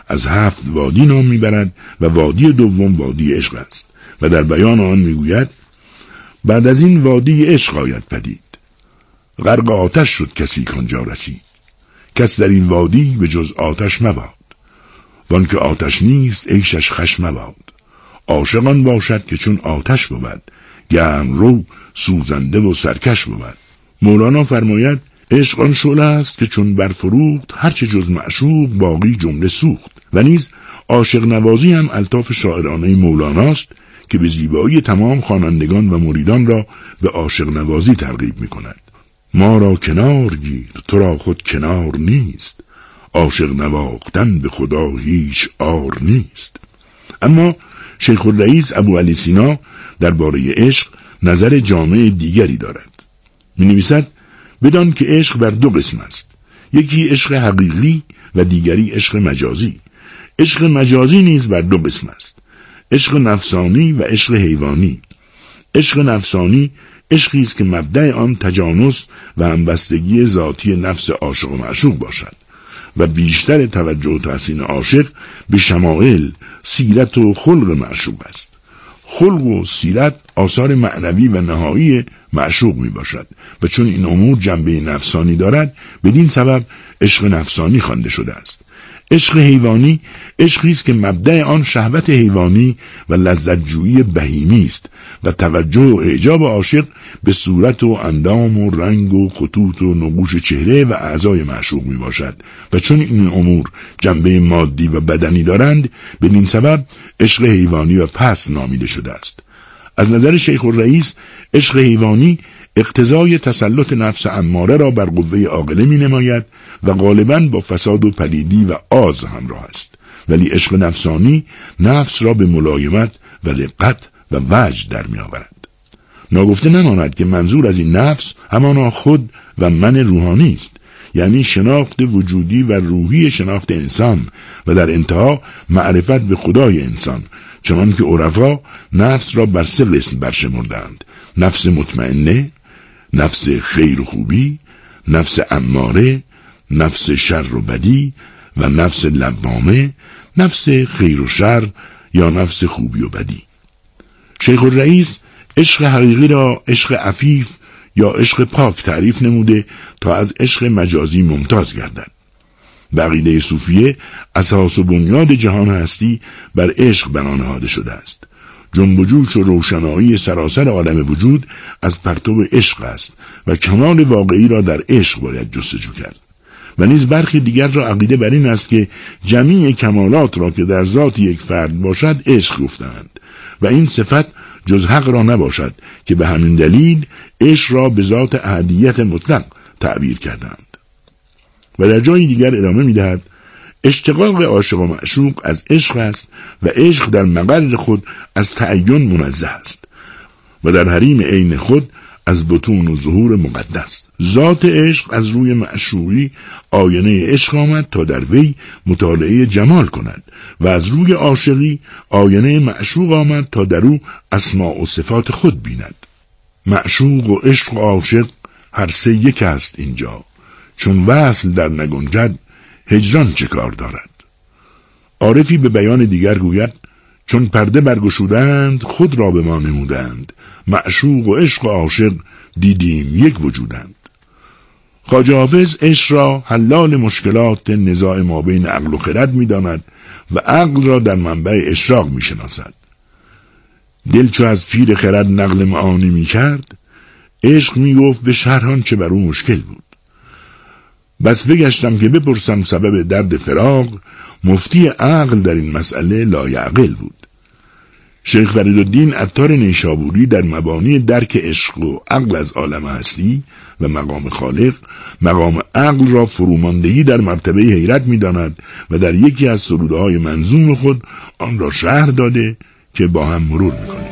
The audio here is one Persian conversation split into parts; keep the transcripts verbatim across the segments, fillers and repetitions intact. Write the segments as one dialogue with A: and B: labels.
A: از هفت وادی نام میبرد و وادی دوم وادی عشق است و در بیان آن میگوید بعد از این وادی عشق آید پدید، غرق آتش شد کسی کانجا رسید، کس در این وادی به جز آتش مباد، وان که آتش نیست عیشش خش مباد، عاشقان باشد که چون آتش بود، گرم رو سوزنده و سرکش بود. مولانا فرماید عشق آن شعله است که چون برفروخت هرچه جز معشوق باقی جمله سوخت. و نیز عاشق نوازی هم الطاف شاعرانه مولاناست که به زیبایی تمام خوانندگان و مریدان را به عاشق نوازی ترغیب می کند. ما را کنار گیر تو را خود کنار نیست، عاشق نواختن به خدا هیچ عار نیست. اما شیخ الرئیس ابو علی سینا درباره عشق نظر جامع دیگری دارد. می نویسد بدان که عشق بر دو قسم است، یکی عشق حقیقی و دیگری عشق مجازی. عشق مجازی نیز بر دو قسم است، عشق نفسانی و عشق حیوانی. عشق نفسانی عشقی است که مبدأ آن تجانس و همبستگی ذاتی نفس عاشق و معشوق باشد و بیشتر توجه و تحسین عاشق به شمائل، سیرت و خلق معشوق است. خلق و سیرت آثار معنوی و نهایی معشوق می باشد و چون این امور جنبه نفسانی دارد بدین سبب عشق نفسانی خوانده شده است. عشق حیوانی عشقی است که مبدأ آن شهوت حیوانی و لذت جویی بهیمی است و توجه و اعجاب عاشق به صورت و اندام و رنگ و خطوط و نقوش چهره و اعضای معشوق می باشد و چون این امور جنبه مادی و بدنی دارند بدین سبب عشق حیوانی و پس نامیده شده است. از نظر شیخ الرئیس عشق حیوانی اقتضای تسلط نفس اماره را بر قوه عاقله می نماید و غالباً با فساد و پلیدی و آز همراه است، ولی عشق نفسانی نفس را به ملایمت و رقت و وجد در می آورد. ناگفته نماند که منظور از این نفس همانا خود و من روحانی است، یعنی شناخت وجودی و روحی شناخت انسان و در انتها معرفت به خدای انسان، چنان که عرفا نفس را بر سه قسم برشمردند: نفس مطمئنه، نفس خیر و خوبی، نفس اماره، نفس شر و بدی و نفس لوامه، نفس خیر و شر یا نفس خوبی و بدی. شیخ الرئیس عشق حقیقی را عشق عفیف یا عشق پاک تعریف نموده تا از عشق مجازی ممتاز گردد. عقیده صوفیه اساس و بنیاد جهان هستی بر عشق بنا نهاده شده است. جنب و جوش و روشنایی سراسر عالم وجود از پرتو عشق است و کمال واقعی را در عشق باید جستجو کرد. و نیز برخی دیگر را عقیده بر این است که جمیع کمالات را که در ذات یک فرد باشد عشق گفتند و این صفت جز حق را نباشد که به همین دلیل عشق را به ذات احدیت مطلق تعبیر کردند. و در جای دیگر ادامه می‌دهد اشتقاق عاشق و معشوق از عشق است و عشق در مقر خود از تعین منزه است و در حریم عین خود از بطون و ظهور مقدس. ذات عشق از روی معشوقی آینه عشق آمد تا در وی مطالعه جمال کند و از روی عاشقی آینه معشوق آمد تا در او اسماء و صفات خود بیند. معشوق و عشق و عاشق هر سه یک است اینجا، چون وصل در نگنجد هجران چه کار دارد. عارفی به بیان دیگر گوید چون پرده برگشودند خود را به ما نمودند، معشوق و عشق و عاشق دیدیم یک وجودند. خواجه حافظ عشق را حلال مشکلات نزاع ما بین عقل و خرد می داند و عقل را در منبع اشراق می شناسد. دل چو از پیر خرد نقل معانی می کرد، عشق می گفت به شرحان چه بر او مشکل بود. بس بگشتم که بپرسم سبب درد فراق، مفتی عقل در این مسئله لایعقل بود. شیخ فریدالدین عطار نیشابوری در مبانی درک عشق و عقل از عالم هستی و مقام خالق، مقام عقل را فروماندگی در مرتبه حیرت می داند و در یکی از سرودهای منظوم خود آن را شرح داده که با هم مرور می کنیم.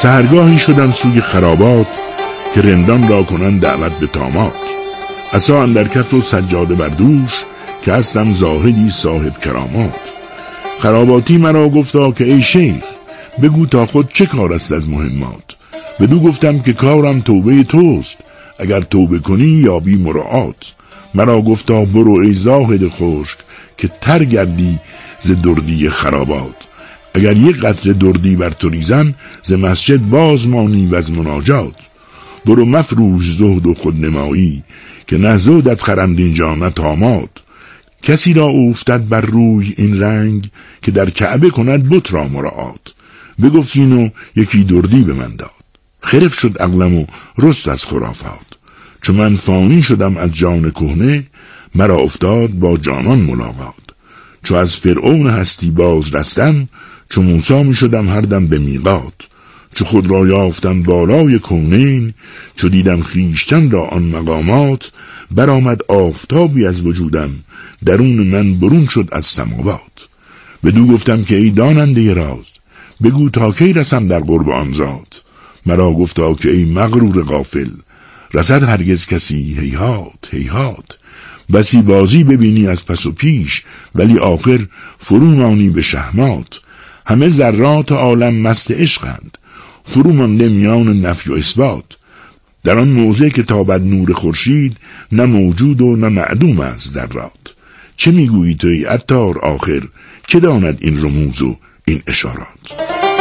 A: سحرگاهی شدم سوی خرابات که رندان را کنند دعوت به طامات. عصا اندر کف و سجاده بر دوش که هستم زاهدی صاحب کرامات. خراباتی مرا گفتا که ای شیخ بگو تا خود چه کار است از مهمات. بدو گفتم که کارم توبه توست، اگر توبه کنی یابی مراعات. مرا گفتا برو ای زاهد خشک که تر گردی ز دردی خرابات. اگر یک قطره دردی بر تو ریزم ز مسجد باز مانی و از مناجات. برو مفروش زهد و خودنمایی که نه زهدت خرند اینجا نه طامات. کسی را افتد بر روی این رنگ که در کعبه کند بت را مراعات. بگفت اینو یکی دردی به من داد، خرف شد عقلم و رست از خرافات. چو من فانی شدم از جان کهنه مرا افتاد با جانان ملاقات. چو از فرعون هستی باز رستم چو موسی می شدم هر دم به میقات. چو خود را یافتم بالای کونین چو دیدم خویشتن را آن مقامات. برآمد آفتابی از وجودم درون من برون شد از سماوات. بدو گفتم که ای داننده راز بگو تا کی رسم در قرب آن ذات. مرا گفتا که ای مغرور غافل رسد هرگز کسی هیهات هیهات. بسی بازی ببینی از پس و پیش ولی آخر فرو مانی به شهمات. همه ذرات عالم مست عشقند فرو مانده میان نفی و اثبات. در آن موضع که تابد نور خورشید نه موجود و نه معدوم است ذرات. چه میگویی تو ای عطار آخر که داند این رموز و این اشارات.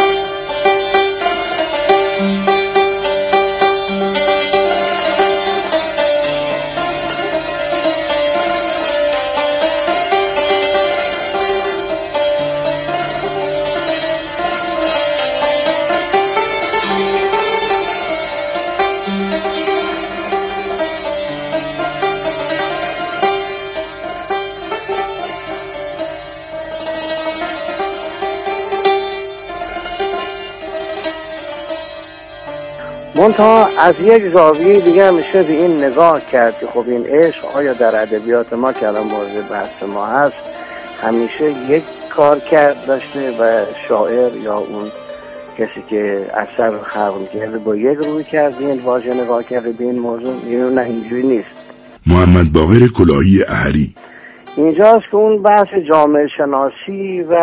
B: منتها از یک زاویه دیگه میشه به این نگاه کرد که خب این عشق آیا در ادبیات ما که الان مورد بحث ما هست همیشه یک کار کرد داشته و شاعر یا اون کسی که اثر رو خلق کرده با یک روی کرد این واژه نگاه کرده به این موضوع؟ اینو نه اینجوری نیست.
A: محمد باقر کلاهی احری
B: اینجاست که اون بحث جامعه شناسی و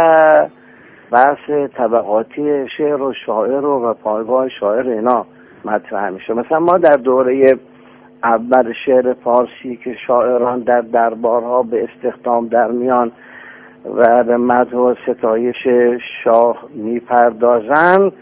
B: بحث طبقاتی شعر و شاعر و پایگاه شاعر اینا مطرح میشه. مثلا ما در دوره اول شعر فارسی که شاعران در دربارها به استخدام در میان و به مدح و ستایش شاه میپردازن،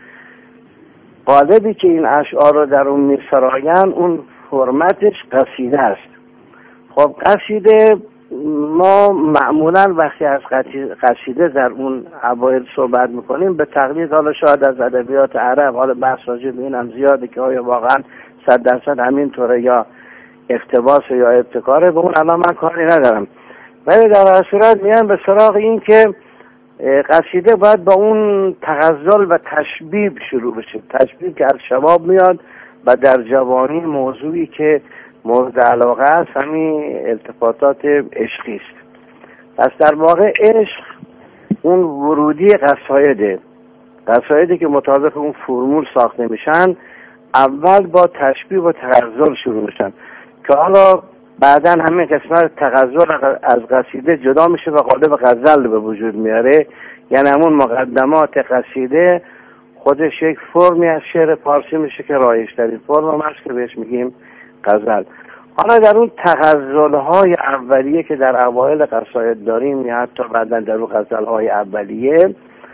B: قالبی که این اشعار رو در اون میسراین اون فرمتش قصیده است. خب قصیده ما معمولا وقتی از قصیده در اون اوایل صحبت میکنیم به تقلید حالا شاید از ادبیات عرب، حالا بحث راجع به اینم زیاده که آیا واقعا صد درصد همینطوره یا اقتباس یا ابتکاره، به اون الان من کاری ندارم، ولی در هر صورت میان به سراغ این که قصیده باید با اون تغزل و تشبیب شروع بشه. تشبیب که از شباب میاد و در جوانی موضوعی که مورد علاقه است همین التفاتات عشقی است. پس در واقع عشق اون ورودی قصایده قصایدی که مطابق اون فرمول ساخته میشن اول با تشبیه و تغزل شروع میشن که حالا بعدا همین قسمت تغزل از قصیده جدا میشه و قالب غزل به وجود میاره. یعنی همون مقدمات قصیده خودش یک فرمی از شعر فارسی میشه که رایج‌ترین فرم هست که بهش میگیم غزل. حالا در اون تغزل‌های اولیه که در اوایل قصاید داریم یا حتی بعدا در اون غزل‌های اولیه،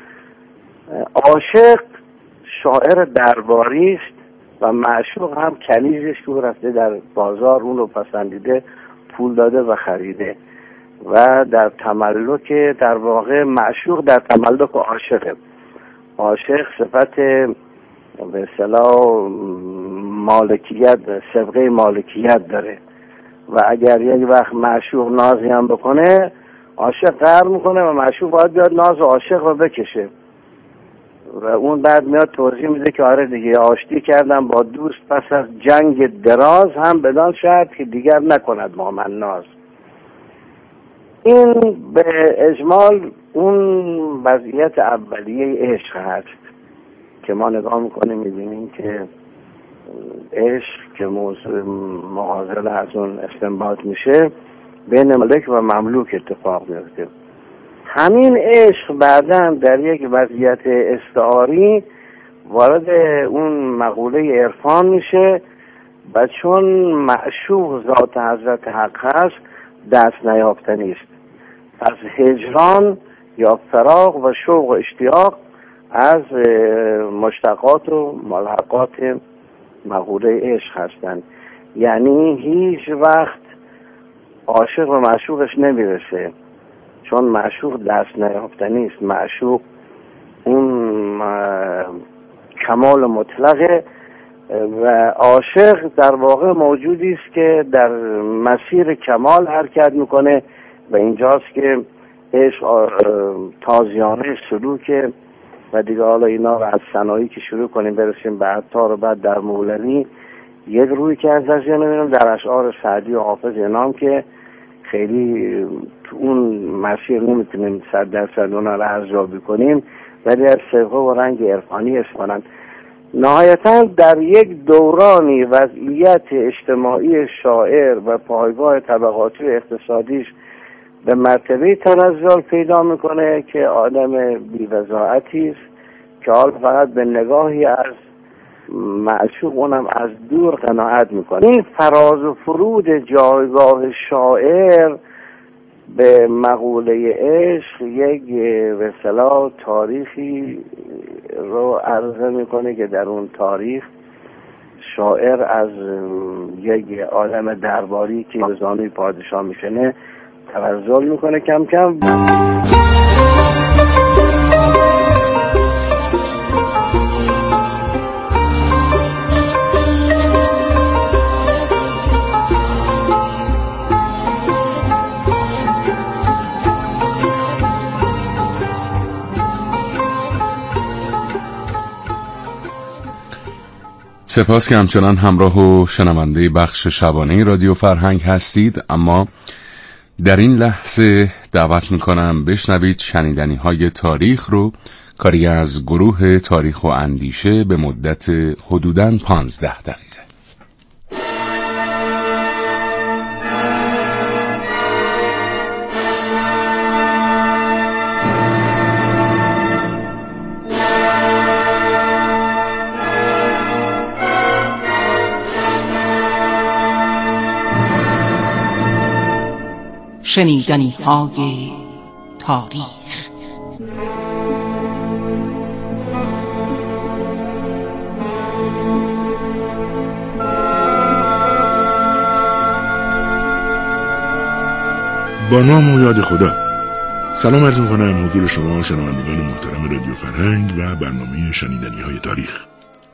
B: عاشق شاعر درباری است و معشوق هم کنیزش که رفته در بازار اون رو پسندیده پول داده و خریده و در تملک در واقع معشوق در تملک عاشقه. عاشق صفت به اصطلاح مالکیت، سبقه مالکیت داره و اگر یک وقت معشوق نازی هم بکنه عاشق قهر میکنه و معشوق باید بیاد ناز عاشق رو بکشه و اون بعد میاد توضیح میده که آره دیگه آشتی کردم با دوست پس از جنگ دراز هم بدان شرط که دیگر نکند با من ناز. این به اجمال اون وضعیت اولیه عشق هست. که ما نگاه میکنیم میبینیم که عشق که موضوع معاضل از اون استنباط میشه بین ملک و مملوک اتفاق میفته. همین عشق بعداً در یک وضعیت استعاری وارد اون مقوله عرفان میشه و چون معشوق ذات حضرت حق هست دست نیافتنی است. پس هجران یا فراق و شوق و اشتیاق از مشتقات و ملحقات مقوله عشق هستند. یعنی هیچ وقت عاشق و معشوقش نمیرسه، چون معشوق دست نیافتنی است. معشوق اون کمال مطلقه و عاشق در واقع موجودی است که در مسیر کمال حرکت میکنه و اینجاست که عشق تازیانه سلوکه و دیگه حالا اینا از ثنایی که شروع کنیم برسیم به عطار و بعد در مولوی یک روی که ازش نمیدونم در اشعار سعدی و حافظ اینام که خیلی تو اون مسیر نمیتونیم صد درصد اونا رو ارزیابی کنیم ولی از صفحه و رنگ عرفانی اسمانند. نهایتا در یک دورانی وضعیت اجتماعی شاعر و پایگاه طبقاتی و اقتصادیش به مرتبه تنزل پیدا میکنه که آدم بی‌وضاحتی است که حال فقط به نگاهی از معشوق اونم از دور قناعت میکنه. این فراز و فرود جایگاه شاعر به مقوله عشق یک به اصطلاح تاریخی رو عرضه میکنه که در اون تاریخ شاعر از یک آدم درباری که به زانوی پادشاه میشنه تنزل میکنه کم کم.
C: سپاس که همچنان همراه و شنونده بخش شبانه رادیو فرهنگ هستید. اما در این لحظه دعوت میکنم بشنوید شنیدنی های تاریخ رو، کاری از گروه تاریخ و اندیشه به مدت حدوداً پانزده دقیقه.
D: شنیدنی های تاریخ.
A: با نام و یاد خدا. سلام عرض می‌کنم حضور شما شنوندگان محترم رادیو فرهنگ و برنامه شنیدنی های تاریخ.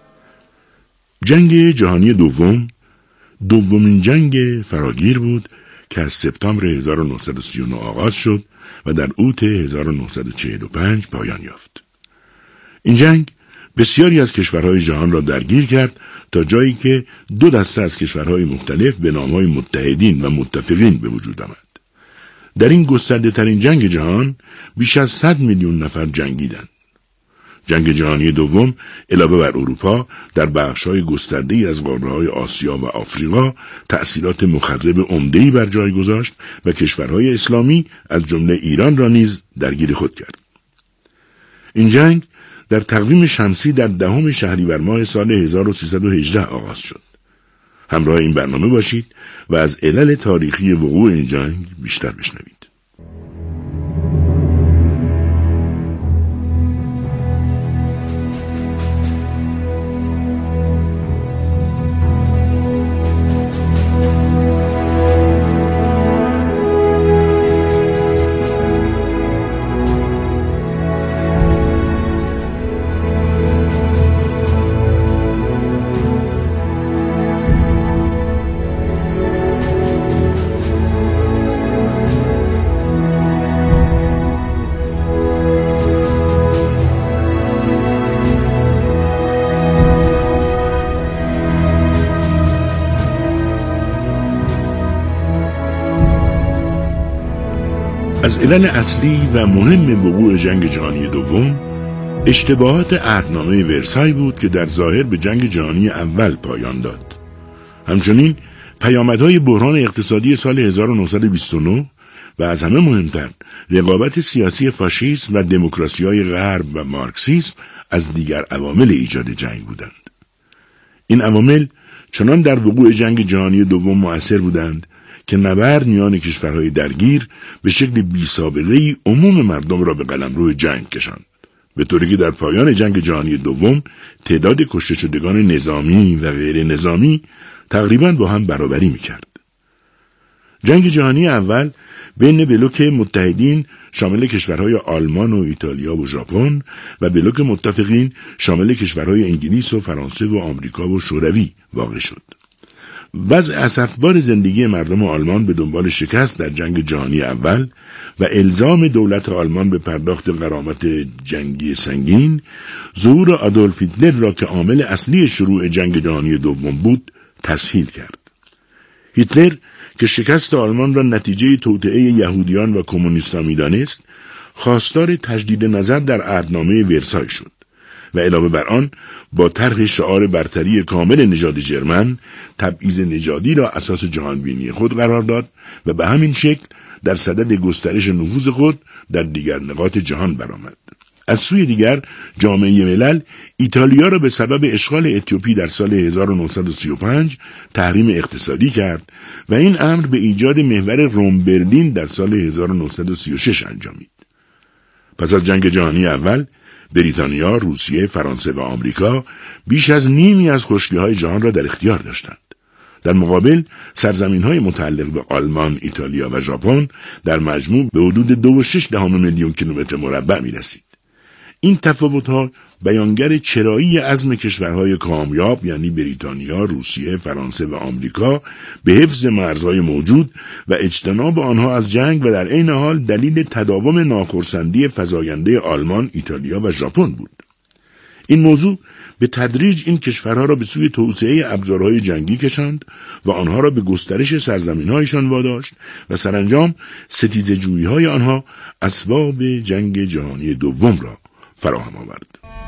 A: جنگ جهانی دوم دومین جنگ فراگیر بود که از سپتامبر هزار و نهصد و سی و نه آغاز شد و در اوت هزار و نهصد و چهل و پنج پایان یافت. این جنگ بسیاری از کشورهای جهان را درگیر کرد تا جایی که دو دسته از کشورهای مختلف به نامهای متحدین و متفقین به وجود آمد. در این گسترده ترین جنگ جهان بیش از صد میلیون نفر جنگیدند. جنگ جهانی دوم علاوه بر اروپا در بخش‌های گسترده‌ای از قاره‌های آسیا و آفریقا تأثیرات مخرب عمده‌ای بر جای گذاشت و کشورهای اسلامی از جمله ایران را نیز درگیر خود کرد. این جنگ در تقویم شمسی در دهم شهریور ماه سال هزار و سیصد و هجده آغاز شد. همراه این برنامه باشید و از علل تاریخی وقوع این جنگ بیشتر بشنوید. از علل اصلی و مهم وقوع جنگ جهانی دوم اشتباهات عهدنامه ورسای بود که در ظاهر به جنگ جهانی اول پایان داد. همچنین پیامدهای بحران اقتصادی سال هزار و نهصد و بیست و نه و از همه مهمتر رقابت سیاسی فاشیسم و دموکراسی‌های غرب و مارکسیسم از دیگر عوامل ایجاد جنگ بودند. این عوامل چنان در وقوع جنگ جهانی دوم مؤثر بودند که نبرد میان کشورهای درگیر به شکل بی‌سابقه‌ای عموم مردم را به قلمرو جنگ کشاند، به طوری که در پایان جنگ جهانی دوم تعداد کشته شدگان نظامی و غیر نظامی تقریباً با هم برابری می‌کرد. جنگ جهانی اول بین بلوک متحدین شامل کشورهای آلمان و ایتالیا و ژاپن و بلوک متفقین شامل کشورهای انگلیس و فرانسه و آمریکا و شوروی واقع شد. وضع اسفبار زندگی مردم آلمان به دنبال شکست در جنگ جهانی اول و الزام دولت آلمان به پرداخت غرامت جنگی سنگین، ظهور آدولف هیتلر را که عامل اصلی شروع جنگ جهانی دوم بود تسهیل کرد. هیتلر که شکست آلمان را نتیجه توطئه یهودیان و کمونیستان می‌دانست، خواستار تجدید نظر در عهدنامه ورسای شد و علاوه بر آن با طرح شعار برتری کامل نژاد ژرمن تبعیض نژادی را اساس جهانبینی خود قرار داد و به همین شکل در صدد گسترش نفوذ خود در دیگر نقاط جهان برآمد. از سوی دیگر جامعه ملل ایتالیا را به سبب اشغال اتیوپی در سال هزار و نهصد و سی و پنج تحریم اقتصادی کرد و این امر به ایجاد محور روم برلین در سال هزار و نهصد و سی و شش انجامید. پس از جنگ جهانی اول بریتانیا، روسیه، فرانسه و آمریکا بیش از نیمی از خشکی‌های جهان را در اختیار داشتند. در مقابل سرزمین‌های متعلق به آلمان، ایتالیا و ژاپن در مجموع به حدود دو و شش دهم میلیون کیلومتر مربع می‌رسید. این تفاوت‌ها بیانگر چرایی عزم کشورهای کامیاب یعنی بریتانیا، روسیه، فرانسه و آمریکا به حفظ مرزهای موجود و اجتناب آنها از جنگ و در عین حال دلیل تداوم ناخرسندی فزاینده آلمان، ایتالیا و ژاپن بود. این موضوع به تدریج این کشورها را به سوی توسعه ابزارهای جنگی کشاند و آنها را به گسترش سرزمین‌هایشان واداشت و سرانجام ستیزه‌جویی‌های آنها اسباب جنگ جهانی دوم را فراهم آورد.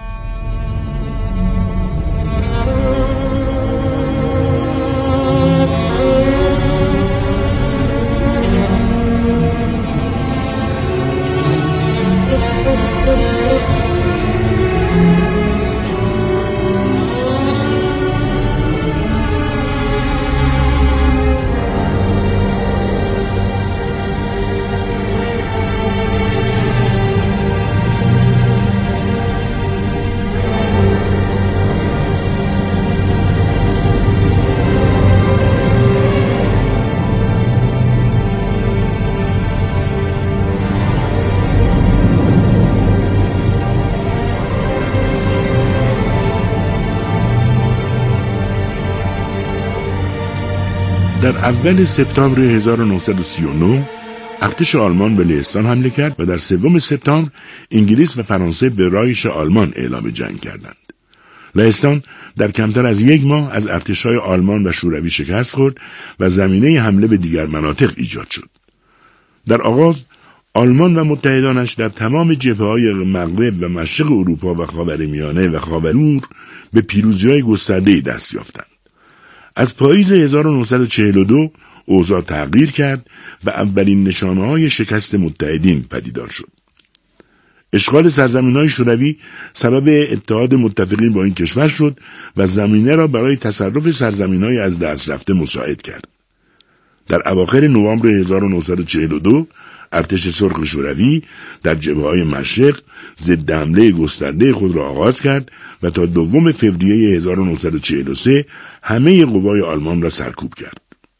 A: در اول سپتامبر هزار و نهصد و سی و نه ارتش آلمان به لهستان حمله کرد و در سوم سپتامبر انگلیس و فرانسه به رایش آلمان اعلام جنگ کردند. لهستان در کمتر از یک ماه از ارتش‌های آلمان و شوروی شکست خورد و زمینه حمله به دیگر مناطق ایجاد شد. در آغاز آلمان و متحدانش در تمام جبهه‌های مغرب و مشرق اروپا و خاورمیانه و خاورور به پیروزی‌های گسترده‌ای دست یافتند. از پاییز هزار و نهصد و چهل و دو اوضاع تغییر کرد و اولین نشانه‌های شکست متحدین پدیدار شد. اشغال سرزمین‌های شوروی سبب اتحاد متفقین با این کشور شد و زمینه را برای تصرف سرزمین‌های از دست رفته مساعد کرد. در اواخر نوامبر هزار و نهصد و چهل و دو ارتش سرخ شوروی در جبهه‌های مشرق ضد حمله گسترده خود را آغاز کرد و تا دوم فوریه هزار و نهصد و چهل و سه همه قوای آلمان را سرکوب کرد.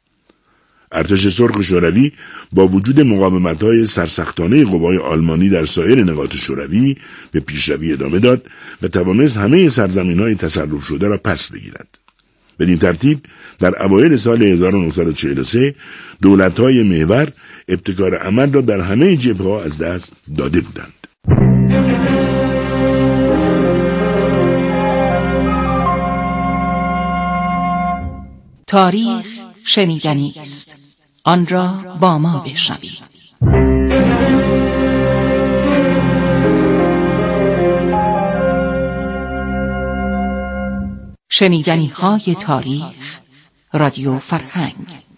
A: ارتش سرخ شوروی با وجود مقاومت‌های سرسختانه قوای آلمانی در سایر نقاط شوروی به پیشروی ادامه داد و توانست همه سرزمین‌های تصرف شده را پس بگیرد. بدین ترتیب در اوایل سال هزار و نهصد و چهل و سه دولت‌های محور ابتکار عمل را در همه جبهه‌ها از دست داده بودند.
D: تاریخ شنیدنی است، آن را با ما بشنوید. شنیدنی‌های تاریخ رادیو فرهنگ.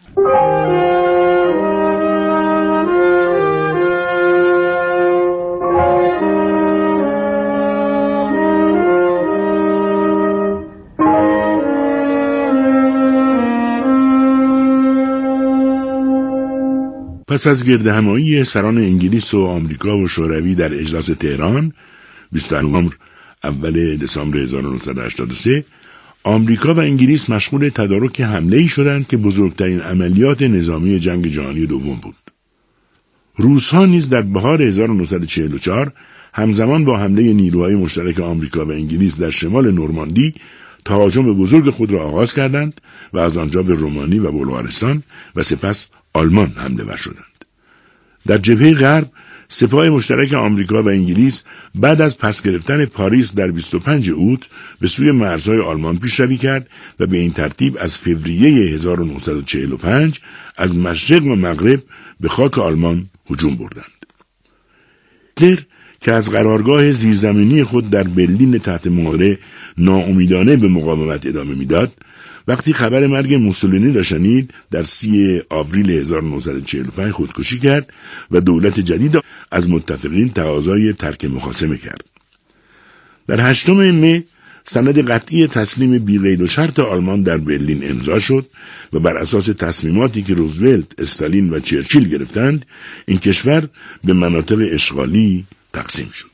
A: پس از گردهمایی سران انگلیس و آمریکا و شوروی در اجلاس تهران بیست نوامبر اول دسامبر هزار و نهصد و هشتاد و سه، آمریکا و انگلیس مشغول تدارک حمله‌ای شدند که بزرگترین عملیات نظامی جنگ جهانی دوم بود. روس‌ها نیز در بهار هزار و نهصد و چهل و چهار همزمان با حمله نیروهای مشترک آمریکا و انگلیس در شمال نورماندی تهاجم بزرگ خود را آغاز کردند و از آنجا به رومانی و بلغارستان و سپس آلمان حمله ور شدند. در جبهه غرب سپاه مشترک آمریکا و انگلیس بعد از پس گرفتن پاریس در بیست و پنج اوت به سوی مرزهای آلمان پیشروی کرد و به این ترتیب از فوریه هزار و نهصد و چهل و پنج از مشرق و مغرب به خاک آلمان هجوم بردند. هیتلر که از قرارگاه زیرزمینی خود در برلین تحت مهره ناامیدانه به مقاومت ادامه میداد، وقتی خبر مرگ موسولینی را شنید در سی آوریل هزار و نهصد و چهل و پنج خودکشی کرد و دولت جدید از متفقین تقاضای ترک مخاصمه کرد. در هشتم مه سند قطعی تسلیم بی‌قید و شرط آلمان در برلین امضا شد و بر اساس تصمیماتی که روزولت، استالین و چرچیل گرفتند، این کشور به مناطق اشغالی تقسیم شد.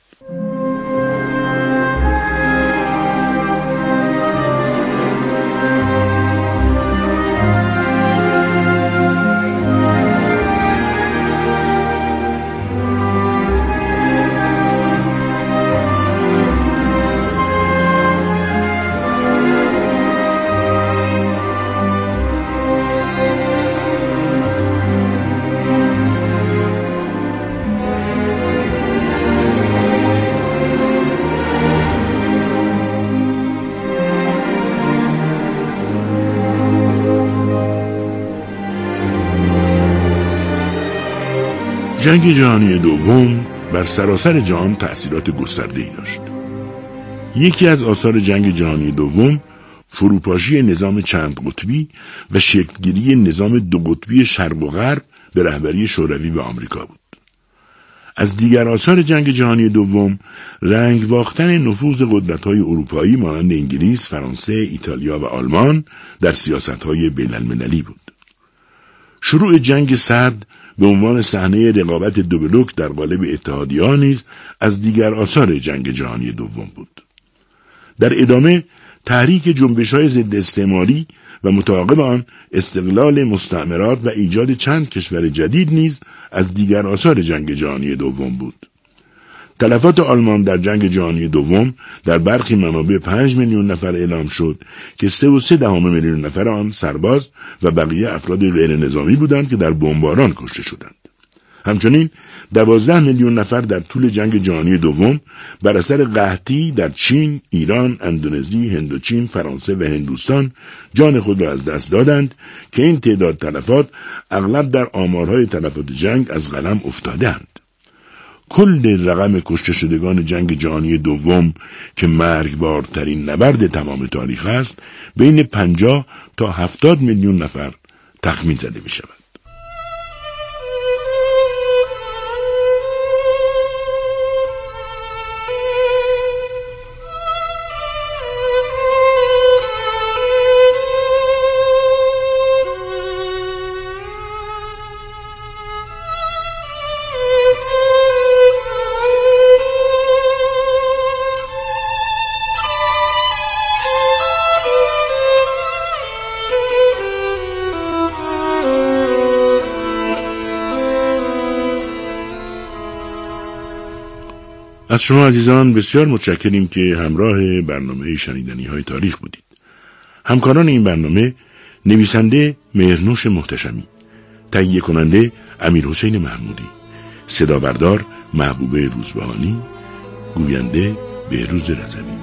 A: جنگ جهانی دوم بر سراسر جهان تأثیرات گسترده‌ای داشت. یکی از آثار جنگ جهانی دوم فروپاشی نظام چند قطبی و شکلگیری نظام دو قطبی شرق و غرب به رهبری شوروی و آمریکا بود. از دیگر آثار جنگ جهانی دوم رنگ باختن نفوذ قدرت‌های اروپایی مانند انگلیس، فرانسه، ایتالیا و آلمان در سیاست‌های بین‌المللی بود. شروع جنگ سرد به عنوان صحنه رقابت دو بلوک در قالب اتحادیه‌ها نیز از دیگر آثار جنگ جهانی دوم بود. در ادامه تحریک جنبش‌های ضد استعماری و متعاقب آن استقلال مستعمرات و ایجاد چند کشور جدید نیز از دیگر آثار جنگ جهانی دوم بود. تلفات آلمان در جنگ جهانی دوم در برخی منابع پنج میلیون نفر اعلام شد که سه و سه دهم میلیون نفر آن سرباز و بقیه افراد غیر نظامی بودند که در بمباران کشته شدند. همچنین دوازده میلیون نفر در طول جنگ جهانی دوم بر اثر قحطی در چین، ایران، اندونزی، هندوچین، فرانسه و هندوستان جان خود را از دست دادند که این تعداد تلفات اغلب در آمارهای تلفات جنگ از قلم افتادند. کل رقم کشته شدگان جنگ جهانی دوم که مرگبارترین نبرد تمام تاریخ است بین پنجاه تا هفتاد میلیون نفر تخمین زده می شود. از شما عزیزان بسیار متشکریم که همراه برنامه شنیدنی های تاریخ بودید. همکاران این برنامه نویسنده مهرنوش محتشمی، تهیه کننده امیرحسین محمودی، صدا بردار محبوبه روزبهانی، گوینده بهروز رضوی.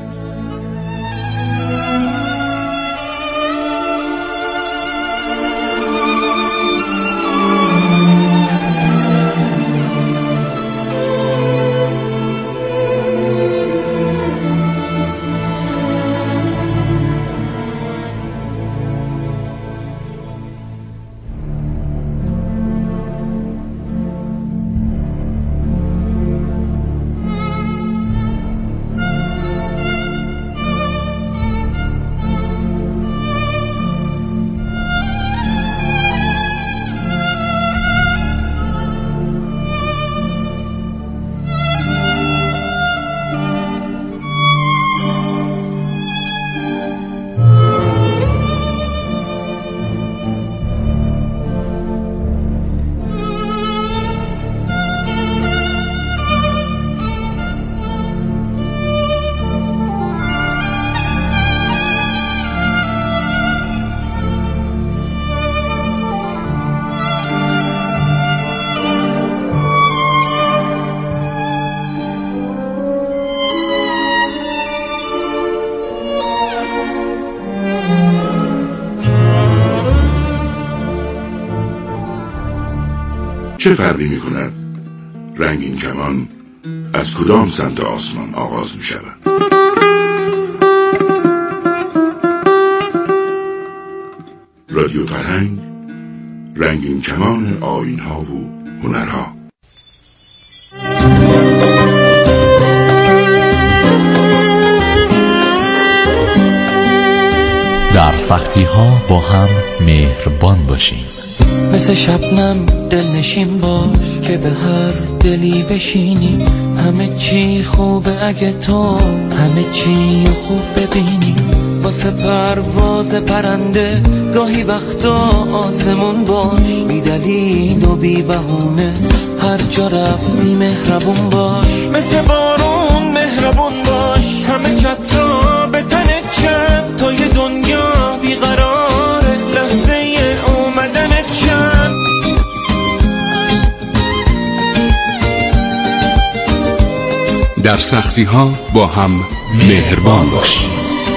A: چه فرقی می کند رنگین کمان از کدام سمت آسمان آغاز می شود؟ رادیو فرهنگ، رنگین کمان آیین‌ها و هنرها.
E: در سختی ها با هم مهربان باشیم.
F: مثل شبنم دلنشین باش که به هر دلی بشینی. همه چی خوبه اگه تو همه چی خوب ببینی. واسه پرواز پرنده گاهی وقتا آسمون باش. بی دلیل و بی بهونه هر جا رفتی مهربون باش. مثل بارون مهربون باش. همه چترا به تنت چند تا یه دنیا بیقراره لحظه اومدنت چند.
C: در سختی ها با هم مهربان باشیم.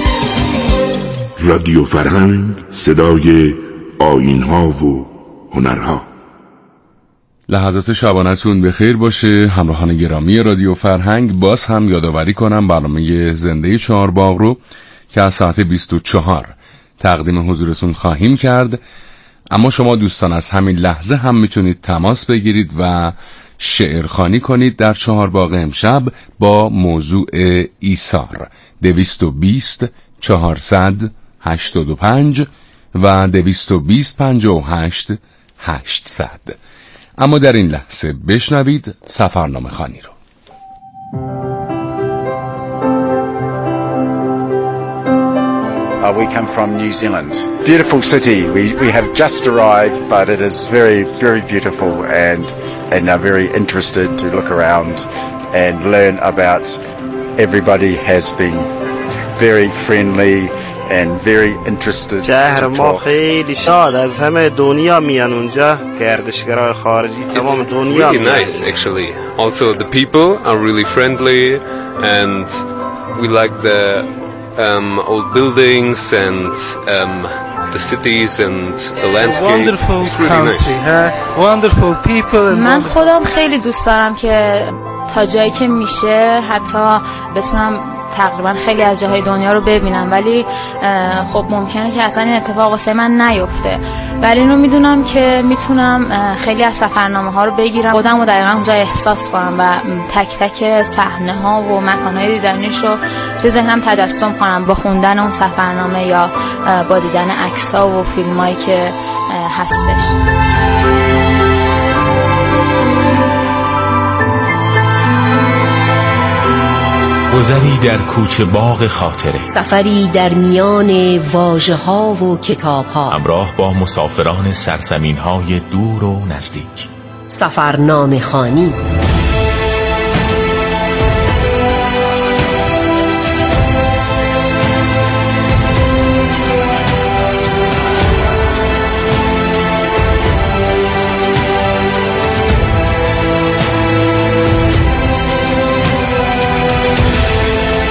A: رادیو فرهنگ، صدای آیین‌ها و هنرها.
C: لحظات شبانتون بخیر باشه همراهان گرامی رادیو فرهنگ. باز هم یادآوری کنم برنامه زنده چهارباغ رو که از ساعت بیست و چهار تقدیم حضورتون خواهیم کرد. اما شما دوستان از همین لحظه هم میتونید تماس بگیرید و شعرخوانی کنید در چهارباغ امشب با موضوع ایثار. دویست و بیست چهارصد هشتاد و پنج و دویست و بیست پنجاه و هشت هشتصد. اما در این لحظه بشنوید سفرنامه خوانی رو.
G: Uh, we come from New Zealand. Beautiful city. We we have just arrived, but it is very very beautiful, and and are very interested to look around and learn about. Everybody has been very friendly and very interested.
H: شهر ما خیلی شاد از همه دنیا میان اونجا. گردشگرای خارجی تمام دنیا میان.
I: It's really nice actually. Also the people are really friendly and we like the um, old buildings and um, the cities and the landscape.
H: Wonderful
I: it's really
H: country,
I: nice.
H: huh? Wonderful people. And
J: من خودم خیلی دوست دارم که تا جایی که میشه حتی بتونم تقریبا خیلی از جاهای دنیا رو ببینم، ولی خب ممکنه که اصلا این اتفاق واسه من نیفته. ولی اینو میدونم که میتونم خیلی از سفرنامه ها رو بگیرم، خودم رو دقیقا اونجا احساس کنم و تک تک صحنه ها و مکان های دیدنیش رو توی ذهنم تجسم کنم با خوندن اون سفرنامه یا با دیدن عکس ها و فیلم هایی که هستش.
E: گذری در کوچه باغ خاطره،
K: سفری در میان واژه ها و کتاب ها،
E: همراه با مسافران سرزمین های دور و نزدیک.
K: سفرنامه خوانی.